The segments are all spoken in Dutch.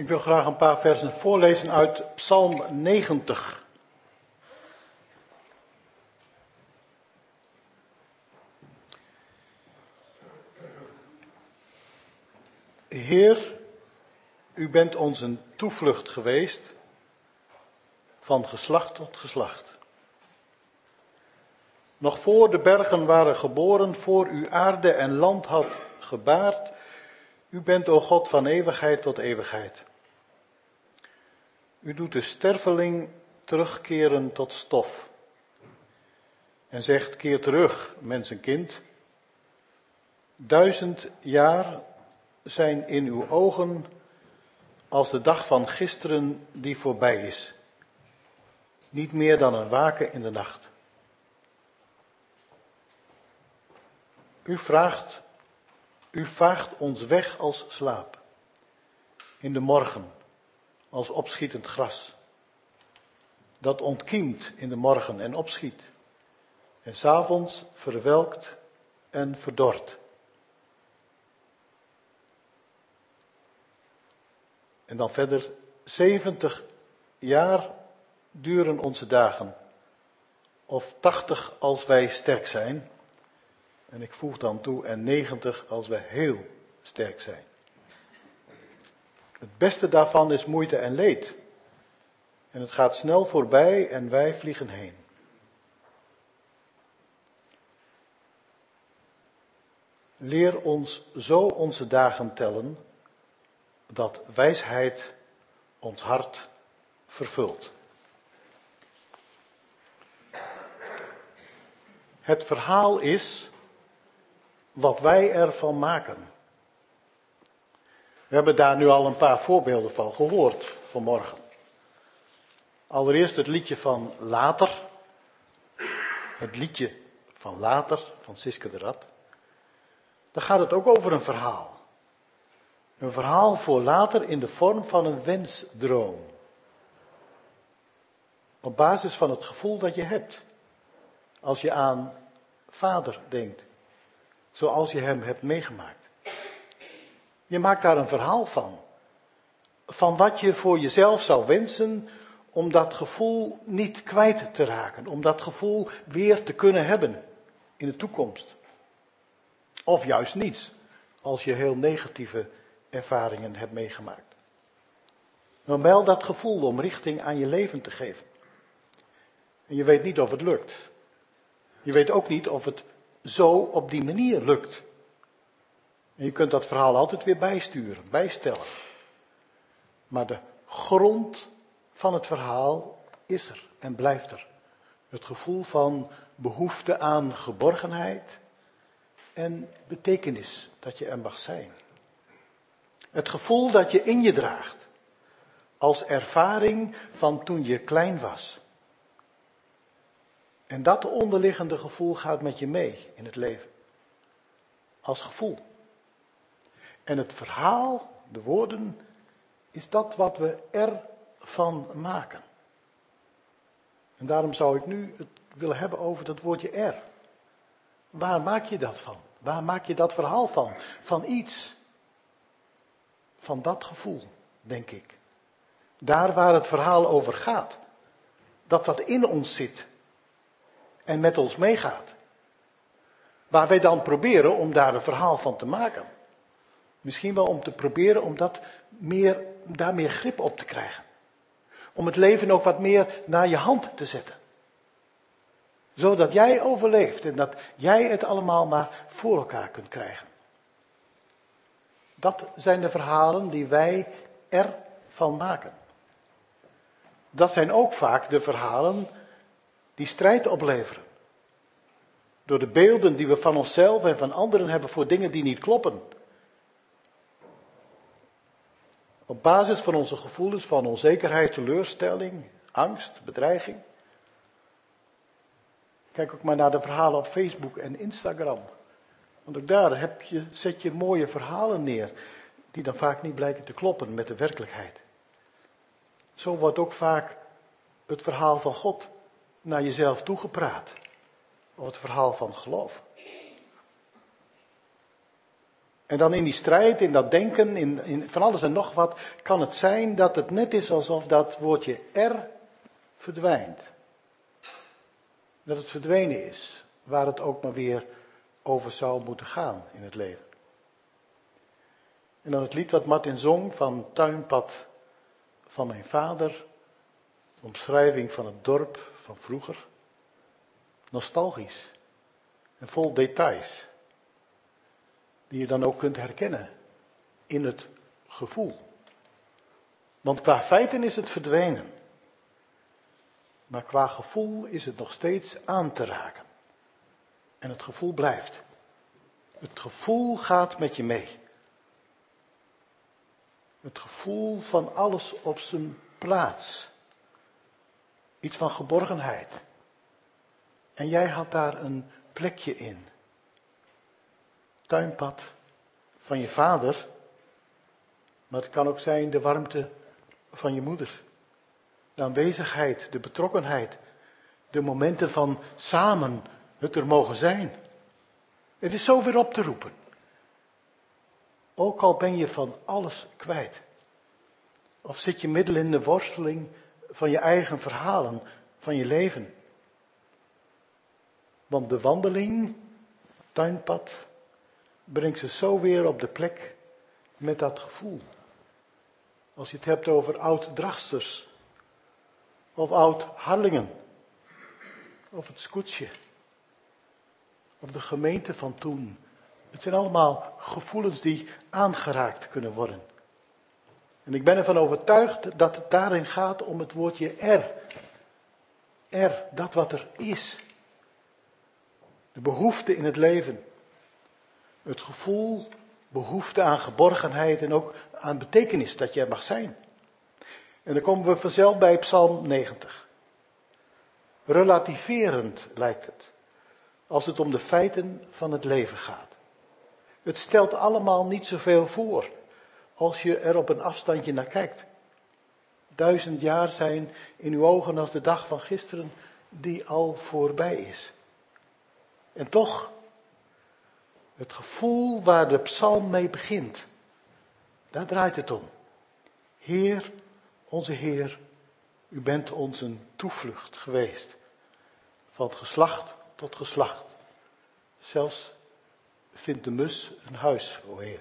Ik wil graag een paar versen voorlezen uit Psalm 90. Heer, u bent ons een toevlucht geweest van geslacht tot geslacht. Nog voor de bergen waren geboren, voor u aarde en land had gebaard, u bent, o God, van eeuwigheid tot eeuwigheid. U doet de sterveling terugkeren tot stof. En zegt, keer terug, mensenkind. 1000 jaar zijn in uw ogen als de dag van gisteren die voorbij is. Niet meer dan een waken in de nacht. U vaagt ons weg als slaap. In de morgen, als opschietend gras. Dat ontkiemt in de morgen en opschiet. En 's avonds verwelkt en verdort. En dan verder, 70 jaar duren onze dagen. Of 80 als wij sterk zijn. En ik voeg dan toe, en 90 als wij heel sterk zijn. Het beste daarvan is moeite en leed. En het gaat snel voorbij en wij vliegen heen. Leer ons zo onze dagen tellen, dat wijsheid ons hart vervult. Het verhaal is wat wij ervan maken. We hebben daar nu al een paar voorbeelden van gehoord vanmorgen. Allereerst het liedje van Later. Het liedje van Later, van Siske de Rad. Daar gaat het ook over een verhaal. Een verhaal voor later in de vorm van een wensdroom. Op basis van het gevoel dat je hebt. Als je aan vader denkt. Zoals je hem hebt meegemaakt. Je maakt daar een verhaal van. Van wat je voor jezelf zou wensen om dat gevoel niet kwijt te raken. Om dat gevoel weer te kunnen hebben in de toekomst. Of juist niets, als je heel negatieve ervaringen hebt meegemaakt. Maar wel dat gevoel om richting aan je leven te geven. En je weet niet of het lukt. Je weet ook niet of het zo op die manier lukt. En je kunt dat verhaal altijd weer bijsturen, bijstellen. Maar de grond van het verhaal is er en blijft er. Het gevoel van behoefte aan geborgenheid en betekenis dat je er mag zijn. Het gevoel dat je in je draagt. Als ervaring van toen je klein was. En dat onderliggende gevoel gaat met je mee in het leven. Als gevoel. En het verhaal, de woorden, is dat wat we ervan maken. En daarom zou ik nu het willen hebben over dat woordje er. Waar maak je dat van? Waar maak je dat verhaal van? Van iets. Van dat gevoel, denk ik. Daar waar het verhaal over gaat. Dat wat in ons zit. En met ons meegaat. Waar wij dan proberen om daar een verhaal van te maken. Misschien wel om te proberen om daar meer grip op te krijgen. Om het leven ook wat meer naar je hand te zetten. Zodat jij overleeft en dat jij het allemaal maar voor elkaar kunt krijgen. Dat zijn de verhalen die wij ervan maken. Dat zijn ook vaak de verhalen die strijd opleveren. Door de beelden die we van onszelf en van anderen hebben voor dingen die niet kloppen. Op basis van onze gevoelens van onzekerheid, teleurstelling, angst, bedreiging. Kijk ook maar naar de verhalen op Facebook en Instagram. Want ook daar zet je mooie verhalen neer, die dan vaak niet blijken te kloppen met de werkelijkheid. Zo wordt ook vaak het verhaal van God naar jezelf toegepraat. Of het verhaal van geloof. En dan in die strijd, in dat denken, in van alles en nog wat, kan het zijn dat het net is alsof dat woordje er verdwijnt. Dat het verdwenen is, waar het ook maar weer over zou moeten gaan in het leven. En dan het lied wat Martin zong van Tuinpad van mijn vader. Omschrijving van het dorp van vroeger. Nostalgisch en vol details. Die je dan ook kunt herkennen in het gevoel. Want qua feiten is het verdwenen. Maar qua gevoel is het nog steeds aan te raken. En het gevoel blijft. Het gevoel gaat met je mee. Het gevoel van alles op zijn plaats. Iets van geborgenheid. En jij had daar een plekje in. Tuinpad van je vader. Maar het kan ook zijn de warmte van je moeder. De aanwezigheid, de betrokkenheid. De momenten van samen het er mogen zijn. Het is zo weer op te roepen. Ook al ben je van alles kwijt. Of zit je midden in de worsteling van je eigen verhalen, van je leven. Want de wandeling, tuinpad, brengt ze zo weer op de plek met dat gevoel. Als je het hebt over oud-Dragsters. Of oud-Harlingen. Of het Scootje. Of de gemeente van toen. Het zijn allemaal gevoelens die aangeraakt kunnen worden. En ik ben ervan overtuigd dat het daarin gaat om het woordje er. Er, dat wat er is. De behoefte in het leven. Het gevoel, behoefte aan geborgenheid en ook aan betekenis dat je er mag zijn. En dan komen we vanzelf bij Psalm 90. Relativerend lijkt het. Als het om de feiten van het leven gaat. Het stelt allemaal niet zoveel voor. Als je er op een afstandje naar kijkt. 1000 jaar zijn in uw ogen als de dag van gisteren die al voorbij is. En toch, het gevoel waar de psalm mee begint, daar draait het om. Heer, onze Heer, u bent ons een toevlucht geweest. Van geslacht tot geslacht. Zelfs vindt de mus een huis, o Heer.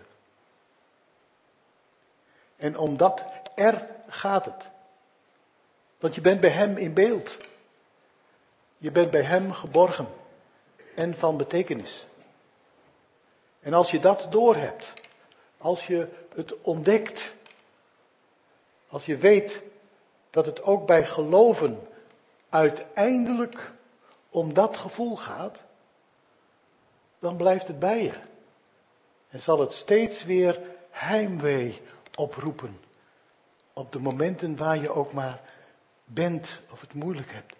En om dat er gaat het. Want je bent bij hem in beeld. Je bent bij hem geborgen. En van betekenis. En als je dat doorhebt. Als je het ontdekt. Als je weet dat het ook bij geloven uiteindelijk om dat gevoel gaat. Dan blijft het bij je. En zal het steeds weer heimwee oproepen. Op de momenten waar je ook maar bent of het moeilijk hebt.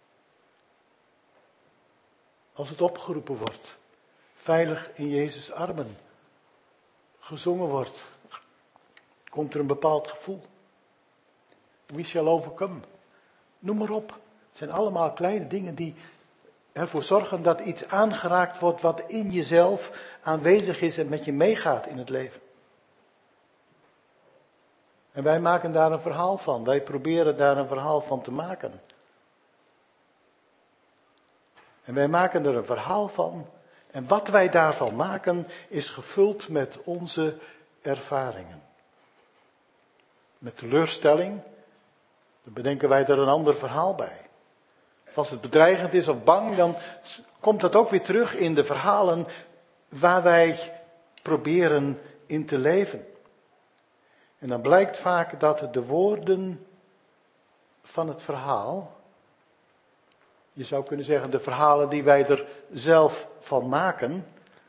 Als het opgeroepen wordt. Veilig in Jezus' armen. Gezongen wordt. Komt er een bepaald gevoel. We shall overcome. Noem maar op. Het zijn allemaal kleine dingen die ervoor zorgen dat iets aangeraakt wordt wat in jezelf aanwezig is en met je meegaat in het leven. En wij maken daar een verhaal van. Wij proberen daar een verhaal van te maken. En wij maken er een verhaal van. En wat wij daarvan maken is gevuld met onze ervaringen. Met teleurstelling, dan bedenken wij er een ander verhaal bij. Als het bedreigend is of bang, dan komt dat ook weer terug in de verhalen waar wij proberen in te leven. En dan blijkt vaak dat de woorden van het verhaal, je zou kunnen zeggen de verhalen die wij er zelf van maken,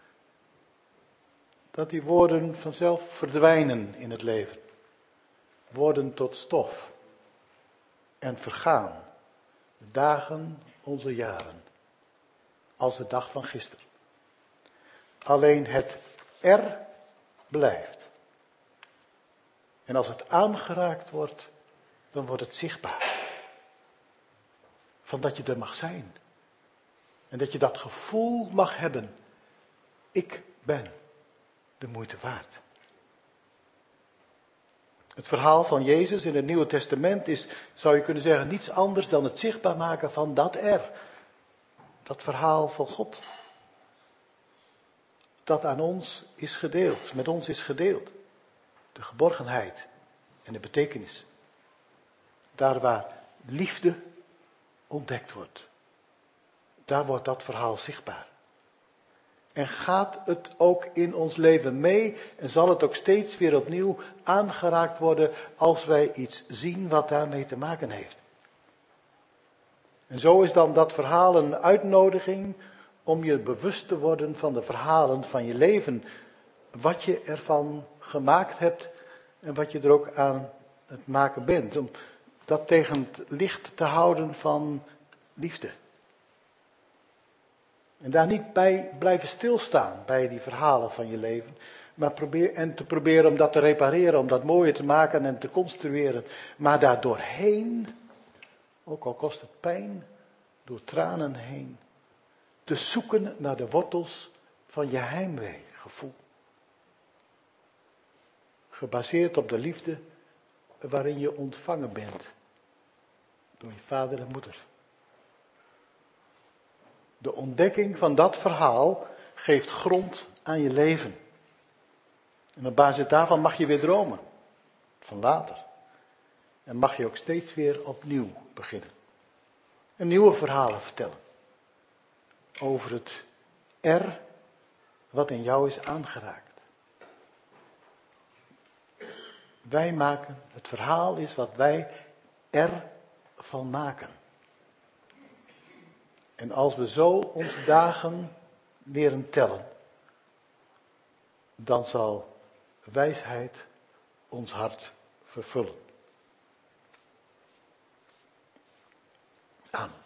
dat die woorden vanzelf verdwijnen in het leven. Worden tot stof en vergaan. De dagen, onze jaren. Als de dag van gisteren. Alleen het er blijft. En als het aangeraakt wordt, dan wordt het zichtbaar. Van dat je er mag zijn. En dat je dat gevoel mag hebben. Ik ben. de moeite waard. Het verhaal van Jezus in het Nieuwe Testament is, zou je kunnen zeggen, niets anders dan het zichtbaar maken van dat er. Dat verhaal van God. Dat aan ons is gedeeld, met ons is gedeeld. De geborgenheid en de betekenis. Daar waar liefde ontdekt wordt. Daar wordt dat verhaal zichtbaar. En gaat het ook in ons leven mee en zal het ook steeds weer opnieuw aangeraakt worden als wij iets zien wat daarmee te maken heeft. En zo is dan dat verhaal een uitnodiging om je bewust te worden van de verhalen van je leven. Wat je ervan gemaakt hebt en wat je er ook aan het maken bent. Om dat tegen het licht te houden van liefde. En daar niet bij blijven stilstaan bij die verhalen van je leven. Maar te proberen om dat te repareren, om dat mooier te maken en te construeren. Maar daar doorheen, ook al kost het pijn, door tranen heen. Te zoeken naar de wortels van je heimweegevoel. Gebaseerd op de liefde waarin je ontvangen bent. Door je vader en moeder. De ontdekking van dat verhaal geeft grond aan je leven. En op basis daarvan mag je weer dromen. Van later. En mag je ook steeds weer opnieuw beginnen. En nieuwe verhalen vertellen. Over het er wat in jou is aangeraakt. Wij maken, het verhaal is wat wij ervan maken. En als we zo onze dagen leren tellen, dan zal wijsheid ons hart vervullen. Amen.